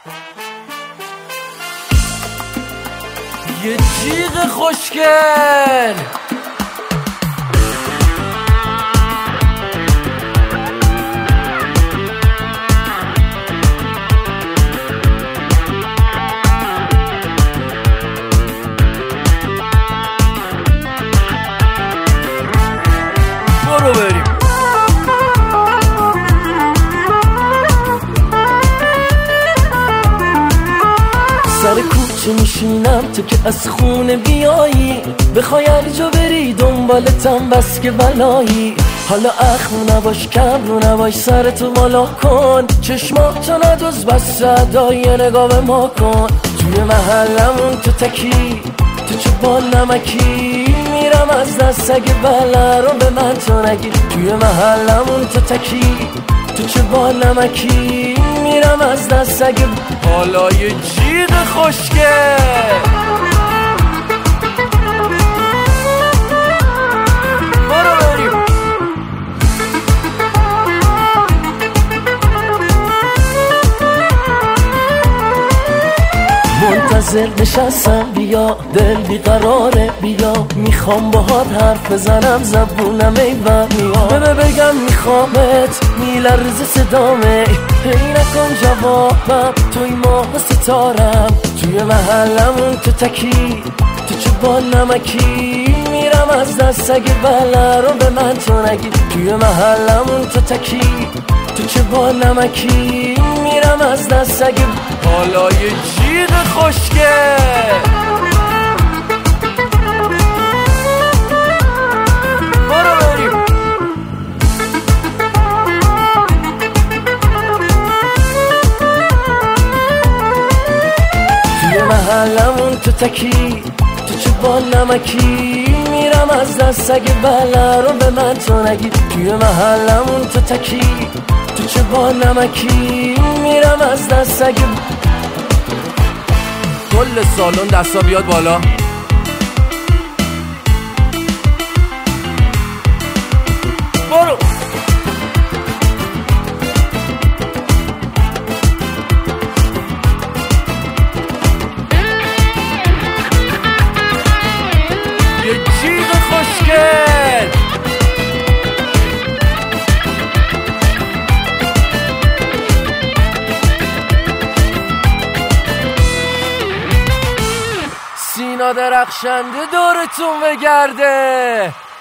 یه جیغ خوشگل برو بریم. سر کوچه میشینم تو که از خونه بیایی، بخوای هر جا بری دنبالتم بس که بلایی. حالا اخم نباش کم رو نباش، سرتو بالا کن، چشماتو ندوز بس صدای نگاه به ما کن. توی محلمون تو تکی تو چه بال نمکی، میرم از دست اگه بله رو به من تو نگی. توی محلمون تو تکی تو چه بال نمکی، میرم از دست اگه حالا یه جیغ خوشگل برو بریم. منتظر نشستم بیا، دل بیقراره بیا، میخوام باهات حرف بزنم زبونم ایوان میاد. بگم میخوامت میلرزه صدامه، هی نکن جوابم توی ماه ستارم. توی محلمون تو تکی تو چه بال نمکی، میرم از دست اگه بله رو به من تو نگی. توی محلمون تو تکی تو چه بال نمکی، میرم از دست اگه حالا یه جیغ خوشگل برو بریم. توی محلمون تو تکی تو چه بال نمکی، میرم از دست اگه بله رو به من تو نگی. توی محلمون تو تکی تو چه بال نمکی، میرم از دست اگه کل سالن دستا بیاد بالا. برو یه جیغ خوشگل سینا درخشنده دورتون بگرده.